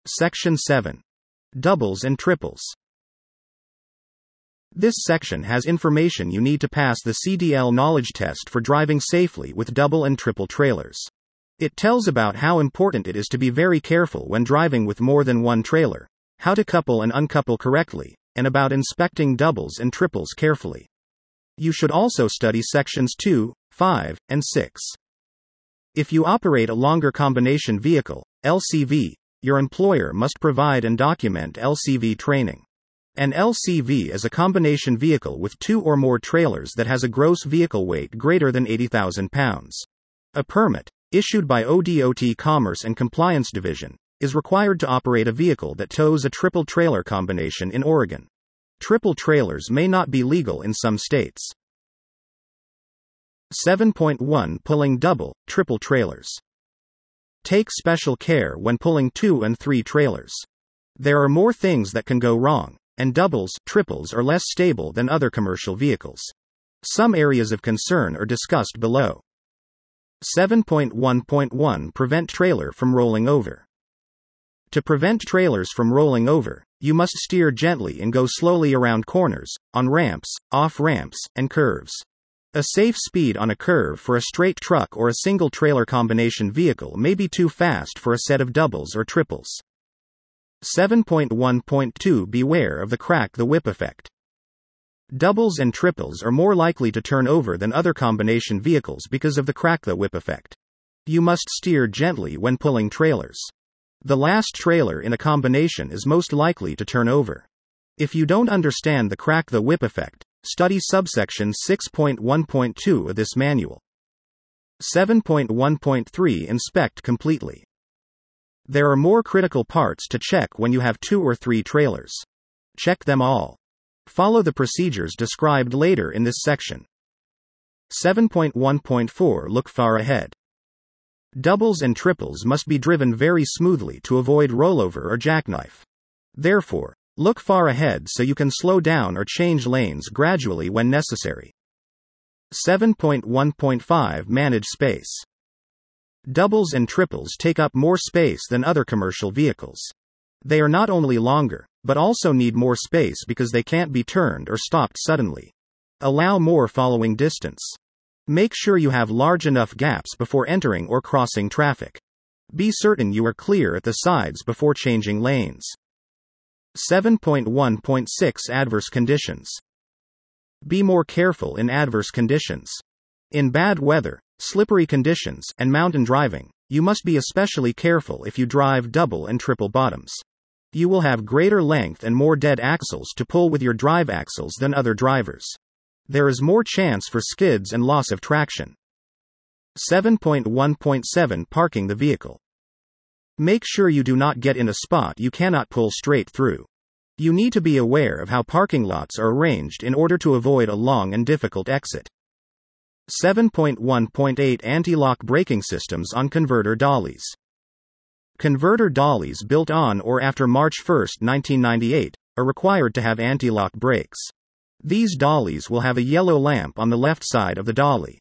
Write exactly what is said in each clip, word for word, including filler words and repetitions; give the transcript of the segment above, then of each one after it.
Section seven. Doubles and triples. This section has information you need to pass the C D L knowledge test for driving safely with double and triple trailers. It tells about how important it is to be very careful when driving with more than one trailer, how to couple and uncouple correctly, and about inspecting doubles and triples carefully. You should also study sections two, five, and six. If you operate a longer combination vehicle, L C V, your employer must provide and document L C V training. An L C V is a combination vehicle with two or more trailers that has a gross vehicle weight greater than eighty thousand pounds. A permit, issued by O D O T Commerce and Compliance Division, is required to operate a vehicle that tows a triple trailer combination in Oregon. Triple trailers may not be legal in some states. seven point one Pulling double, triple trailers. Take special care when pulling two and three trailers. There are more things that can go wrong, and doubles, triples are less stable than other commercial vehicles. Some areas of concern are discussed below. seven point one point one Prevent trailer from rolling over. To prevent trailers from rolling over, you must steer gently and go slowly around corners, on ramps, off ramps, and curves. A safe speed on a curve for a straight truck or a single trailer combination vehicle may be too fast for a set of doubles or triples. seven point one point two Beware of the crack the whip effect. Doubles and triples are more likely to turn over than other combination vehicles because of the crack the whip effect. You must steer gently when pulling trailers. The last trailer in a combination is most likely to turn over. If you don't understand the crack the whip effect, study subsection six point one point two of this manual. seven point one point three Inspect completely. There are more critical parts to check when you have two or three trailers. Check them all. Follow the procedures described later in this section. seven point one point four Look far ahead. Doubles and triples must be driven very smoothly to avoid rollover or jackknife. Therefore, look far ahead so you can slow down or change lanes gradually when necessary. seven point one point five Manage space. Doubles and triples take up more space than other commercial vehicles. They are not only longer, but also need more space because they can't be turned or stopped suddenly. Allow more following distance. Make sure you have large enough gaps before entering or crossing traffic. Be certain you are clear at the sides before changing lanes. seven point one point six Adverse conditions. Be more careful in adverse conditions. In bad weather, slippery conditions, and mountain driving, you must be especially careful if you drive double and triple bottoms. You will have greater length and more dead axles to pull with your drive axles than other drivers. There is more chance for skids and loss of traction. seven point one point seven Parking the vehicle. Make sure you do not get in a spot you cannot pull straight through. You need to be aware of how parking lots are arranged in order to avoid a long and difficult exit. seven point one point eight Anti-lock braking systems on converter dollies. Converter dollies built on or after March first, nineteen ninety-eight, are required to have anti-lock brakes. These dollies will have a yellow lamp on the left side of the dolly.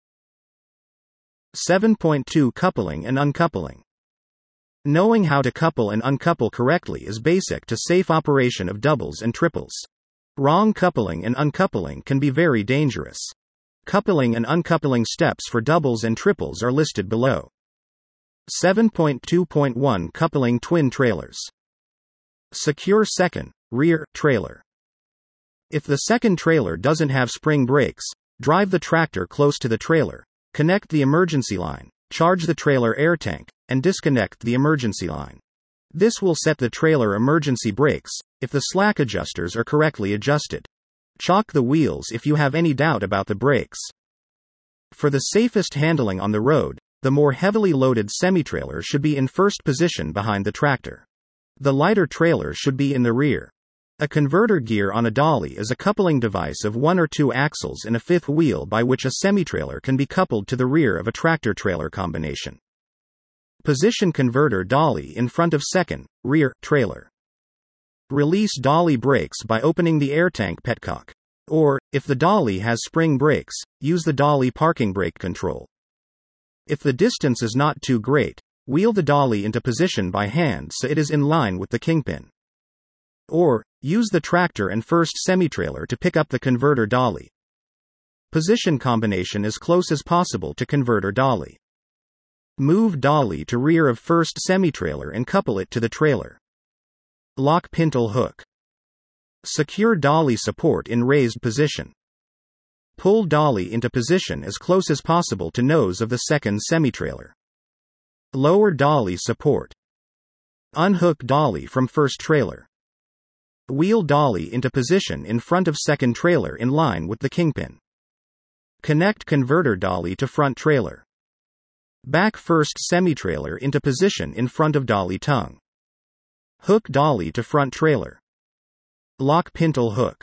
seven point two Coupling and uncoupling. Knowing how to couple and uncouple correctly is basic to safe operation of doubles and triples. Wrong coupling and uncoupling can be very dangerous. Coupling and uncoupling steps for doubles and triples are listed below. seven point two point one Coupling twin trailers. Secure second, rear, trailer. If the second trailer doesn't have spring brakes, drive the tractor close to the trailer, connect the emergency line, charge the trailer air tank, and disconnect the emergency line. This will set the trailer emergency brakes, if the slack adjusters are correctly adjusted. Chock the wheels if you have any doubt about the brakes. For the safest handling on the road, the more heavily loaded semi-trailer should be in first position behind the tractor. The lighter trailer should be in the rear. A converter gear on a dolly is a coupling device of one or two axles and a fifth wheel by which a semi-trailer can be coupled to the rear of a tractor-trailer combination. Position converter dolly in front of second, rear, trailer. Release dolly brakes by opening the air tank petcock. Or, if the dolly has spring brakes, use the dolly parking brake control. If the distance is not too great, Wheel the dolly into position by hand so it is in line with the kingpin. Or, use the tractor and first semi-trailer to pick up the converter dolly. Position combination as close as possible to converter dolly. Move dolly to rear of first semi-trailer and couple it to the trailer. Lock pintle hook. Secure dolly support in raised position. Pull dolly into position as close as possible to nose of the second semi-trailer. Lower dolly support. Unhook dolly from first trailer. Wheel dolly into position in front of second trailer in line with the kingpin. Connect converter dolly to front trailer. Back first semi-trailer into position in front of dolly tongue. Hook dolly to front trailer. Lock pintle hook.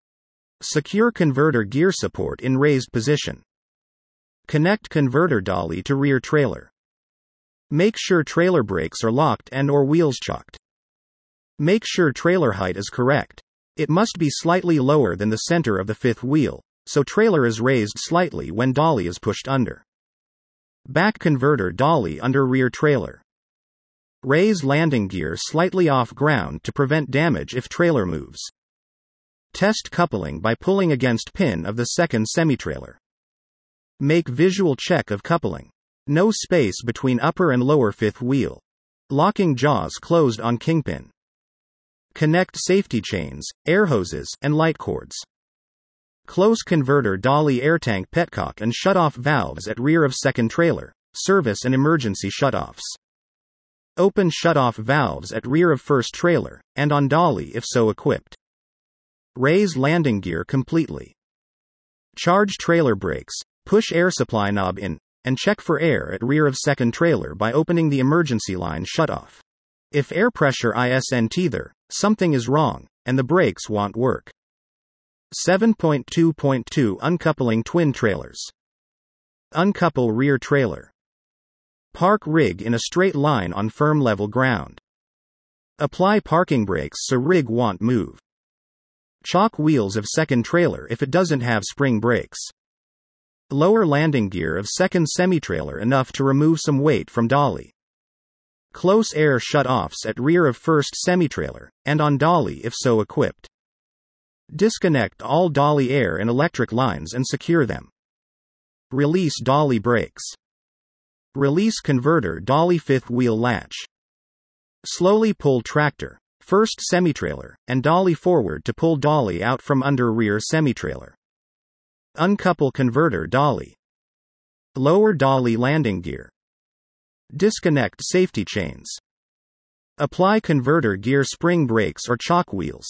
Secure converter gear support in raised position. Connect converter dolly to rear trailer. Make sure trailer brakes are locked and or wheels chocked. Make sure trailer height is correct. It must be slightly lower than the center of the fifth wheel, so trailer is raised slightly when dolly is pushed under. Back converter dolly under rear trailer. Raise landing gear slightly off ground to prevent damage if trailer moves. Test coupling by pulling against pin of the second semi-trailer. Make visual check of coupling. No space between upper and lower fifth wheel. Locking jaws closed on kingpin. Connect safety chains, air hoses, and light cords. Close converter dolly air tank petcock and shutoff valves at rear of second trailer, service and emergency shutoffs. Open shutoff valves at rear of first trailer, and on dolly if so equipped. Raise landing gear completely. Charge trailer brakes, push air supply knob in, and check for air at rear of second trailer by opening the emergency line shutoff. If air pressure isn't there, something is wrong, and the brakes won't work. seven point two point two Uncoupling twin trailers. Uncouple rear trailer. Park rig in a straight line on firm level ground. Apply parking brakes so rig won't move. Chock wheels of second trailer if it doesn't have spring brakes. Lower landing gear of second semi-trailer enough to remove some weight from dolly. Close air shut-offs at rear of first semi-trailer, and on dolly if so equipped. Disconnect all dolly air and electric lines and secure them. Release dolly brakes. Release converter dolly fifth wheel latch. Slowly pull tractor, first semi-trailer, and dolly forward to pull dolly out from under rear semi-trailer. Uncouple converter dolly. Lower dolly landing gear. Disconnect safety chains. Apply converter gear spring brakes or chock wheels.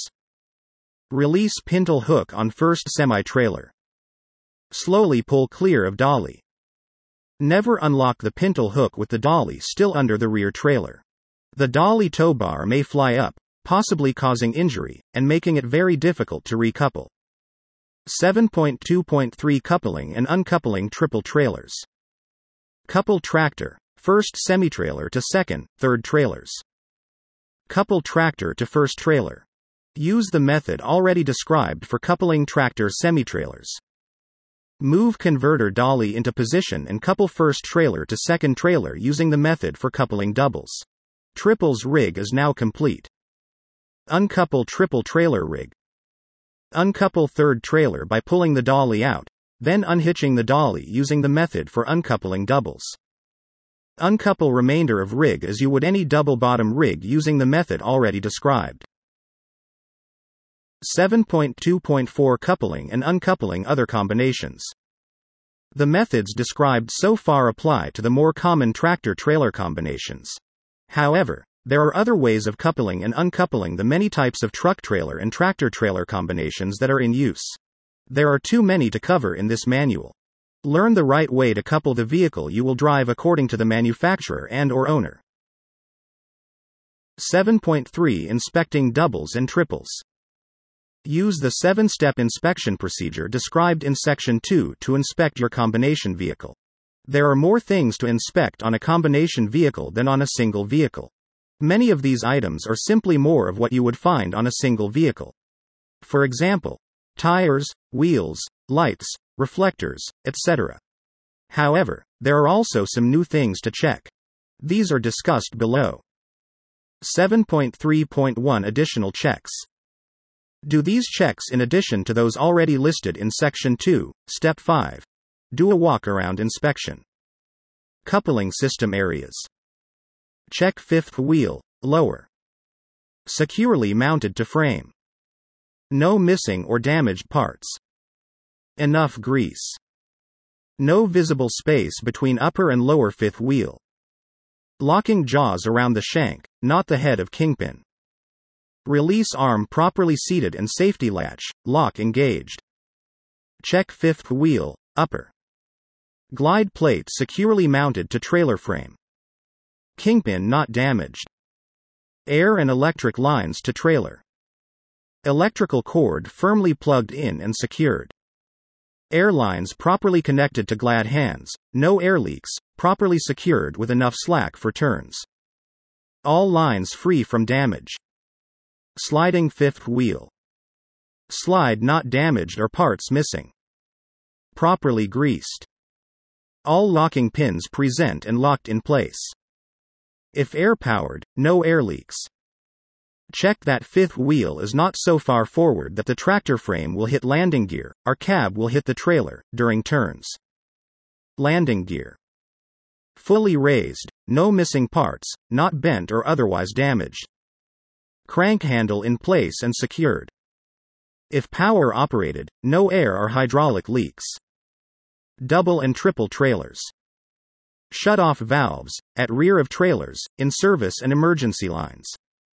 Release pintle hook on first semi-trailer. Slowly pull clear of dolly. Never unlock the pintle hook with the dolly still under the rear trailer. The dolly tow bar may fly up, possibly causing injury, and making it very difficult to recouple. seven point two point three Coupling and uncoupling triple trailers. Couple tractor, first semi-trailer to second, third trailers. Couple tractor to first trailer. Use the method already described for coupling tractor semi-trailers. Move converter dolly into position and couple first trailer to second trailer using the method for coupling doubles. Triples rig is now complete. Uncouple triple trailer rig. Uncouple third trailer by pulling the dolly out, then unhitching the dolly using the method for uncoupling doubles. Uncouple remainder of rig as you would any double bottom rig using the method already described. seven point two point four Coupling and uncoupling other combinations. The methods described so far apply to the more common tractor-trailer combinations. However, there are other ways of coupling and uncoupling the many types of truck-trailer and tractor-trailer combinations that are in use. There are too many to cover in this manual. Learn the right way to couple the vehicle you will drive according to the manufacturer and or owner. seven point three Inspecting doubles and triples. Use the seven-step inspection procedure described in Section two to inspect your combination vehicle. There are more things to inspect on a combination vehicle than on a single vehicle. Many of these items are simply more of what you would find on a single vehicle. For example, tires, wheels, lights, reflectors, et cetera. However, there are also some new things to check. These are discussed below. seven point three point one Additional checks. Do these checks in addition to those already listed in Section two, Step five. Do a walk-around inspection. Coupling system areas. Check fifth wheel, lower. Securely mounted to frame. No missing or damaged parts. Enough grease. No visible space between upper and lower fifth wheel. Locking jaws around the shank, not the head of kingpin. Release arm properly seated and safety latch, lock engaged. Check fifth wheel, upper. Glide plate securely mounted to trailer frame. Kingpin not damaged. Air and electric lines to trailer. Electrical cord firmly plugged in and secured. Air lines properly connected to glad hands, no air leaks, properly secured with enough slack for turns. All lines free from damage. Sliding fifth wheel. Slide not damaged or parts missing. Properly greased. All locking pins present and locked in place. If air-powered, no air leaks. Check that fifth wheel is not so far forward that the tractor frame will hit landing gear, or cab will hit the trailer, during turns. Landing gear. Fully raised, no missing parts, not bent or otherwise damaged. Crank handle in place and secured. If power operated, no air or hydraulic leaks. Double and triple trailers. Shut-off valves, at rear of trailers, in service and emergency lines.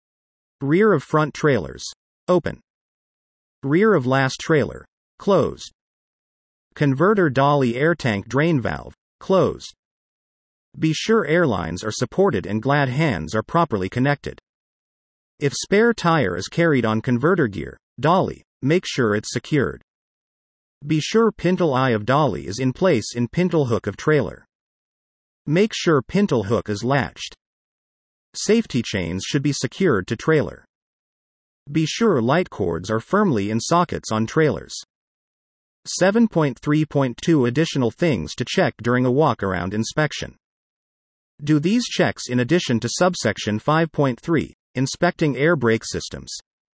Rear of front trailers, open. Rear of last trailer, closed. Converter dolly air tank drain valve, closed. Be sure airlines are supported and glad hands are properly connected. If spare tire is carried on converter gear, dolly, make sure it's secured. Be sure pintle eye of dolly is in place in pintle hook of trailer. Make sure pintle hook is latched. Safety chains should be secured to trailer. Be sure light cords are firmly in sockets on trailers. seven point three point two Additional things to check during a walk-around inspection. Do these checks in addition to subsection five point three, Inspecting air brake systems.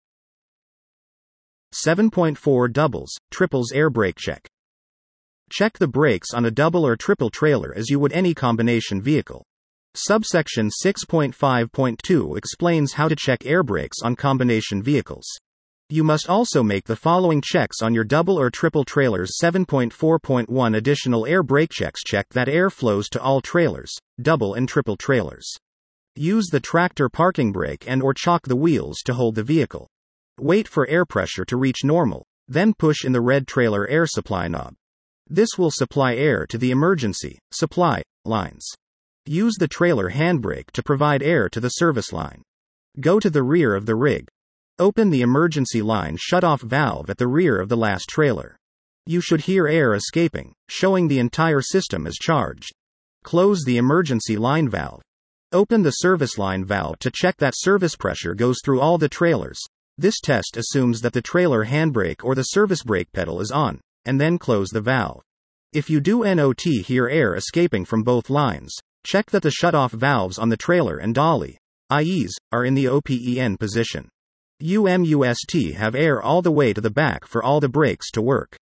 seven point four Doubles, triples air brake check. Check the brakes on a double or triple trailer as you would any combination vehicle. Subsection six point five point two explains how to check air brakes on combination vehicles. You must also make the following checks on your double or triple trailers. seven point four point one Additional air brake checks. Check that air flows to all trailers, double and triple trailers. Use the tractor parking brake and or chock the wheels to hold the vehicle. Wait for air pressure to reach normal, then push in the red trailer air supply knob. This will supply air to the emergency supply lines. Use the trailer handbrake to provide air to the service line. Go to the rear of the rig. Open the emergency line shut-off valve at the rear of the last trailer. You should hear air escaping, showing the entire system is charged. Close the emergency line valve. Open the service line valve to check that service pressure goes through all the trailers. This test assumes that the trailer handbrake or the service brake pedal is on, and then close the valve. If you do not hear air escaping from both lines, check that the shut-off valves on the trailer and dolly, that is, are in the open position. You must have air all the way to the back for all the brakes to work.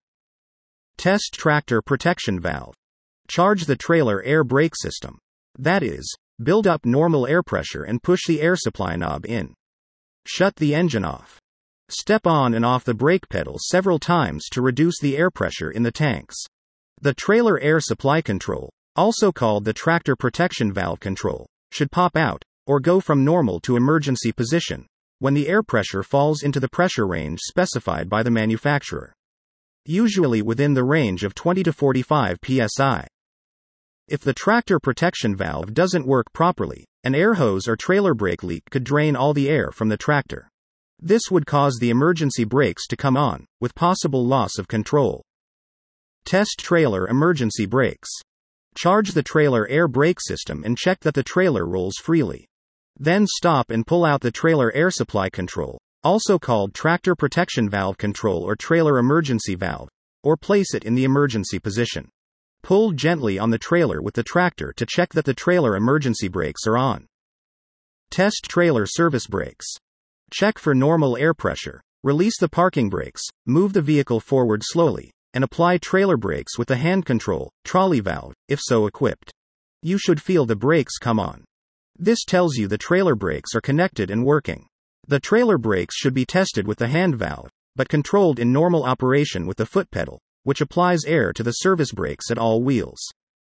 Test tractor protection valve. Charge the trailer air brake system. That is, build up normal air pressure and push the air supply knob in. Shut the engine off. Step on and off the brake pedal several times to reduce the air pressure in the tanks. The trailer air supply control, also called the tractor protection valve control, should pop out, or go from normal to emergency position, when the air pressure falls into the pressure range specified by the manufacturer. Usually within the range of twenty to forty-five P S I. If the tractor protection valve doesn't work properly, an air hose or trailer brake leak could drain all the air from the tractor. This would cause the emergency brakes to come on, with possible loss of control. Test trailer emergency brakes. Charge the trailer air brake system and check that the trailer rolls freely. Then stop and pull out the trailer air supply control, also called tractor protection valve control or trailer emergency valve, or place it in the emergency position. Pull gently on the trailer with the tractor to check that the trailer emergency brakes are on. Test trailer service brakes. Check for normal air pressure. Release the parking brakes, move the vehicle forward slowly, and apply trailer brakes with the hand control, trolley valve, if so equipped. You should feel the brakes come on. This tells you the trailer brakes are connected and working. The trailer brakes should be tested with the hand valve, but controlled in normal operation with the foot pedal, which applies air to the service brakes at all wheels.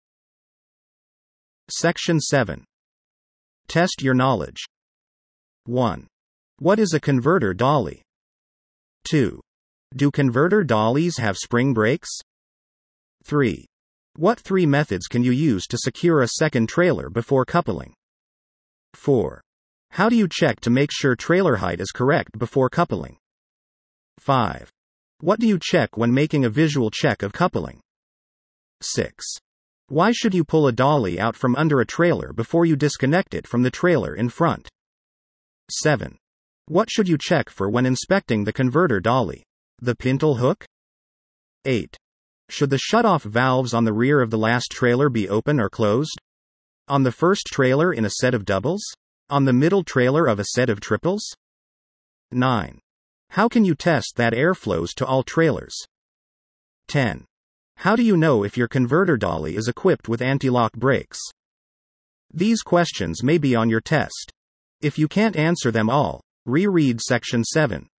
Section seven. Test your knowledge. one. What is a converter dolly? two. Do converter dollies have spring brakes? three. What three methods can you use to secure a second trailer before coupling? four. How do you check to make sure trailer height is correct before coupling? five. What do you check when making a visual check of coupling? six. Why should you pull a dolly out from under a trailer before you disconnect it from the trailer in front? seven. What should you check for when inspecting the converter dolly? The pintle hook? eight. Should the shutoff valves on the rear of the last trailer be open or closed? On the first trailer in a set of doubles? On the middle trailer of a set of triples? nine. How can you test that air flows to all trailers? ten. How do you know if your converter dolly is equipped with anti-lock brakes? These questions may be on your test. If you can't answer them all, reread Section seven.